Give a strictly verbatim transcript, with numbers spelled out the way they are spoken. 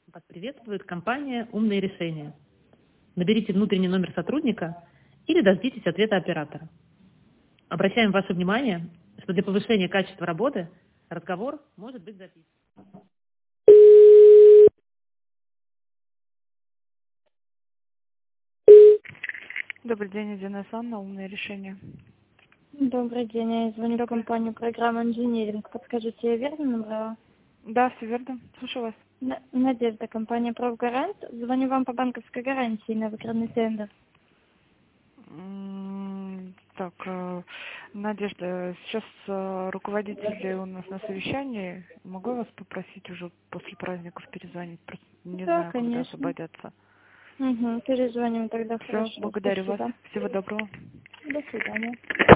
Вас приветствует компания «Умные решения». Наберите внутренний номер сотрудника или дождитесь ответа оператора. Обращаем ваше внимание, что для повышения качества работы разговор может быть записан. Добрый день, Единая Санна, умные решения. Добрый день, я звоню в Добрый. компанию программа инжиниринг. Подскажите, я верно набрала? Да, все верно. Слушаю вас. На- Надежда, компания «Профгарант». Звоню вам по банковской гарантии на выкрадный тендер. М, Так, э, Надежда, сейчас э, руководители у нас на совещании. Могу я вас попросить уже после праздников перезвонить? Просто не Да, знаю, когда конечно. освободятся. Угу, перезвоним тогда, Все, хорошо. благодарю вас. Спасибо. Всего доброго. До свидания.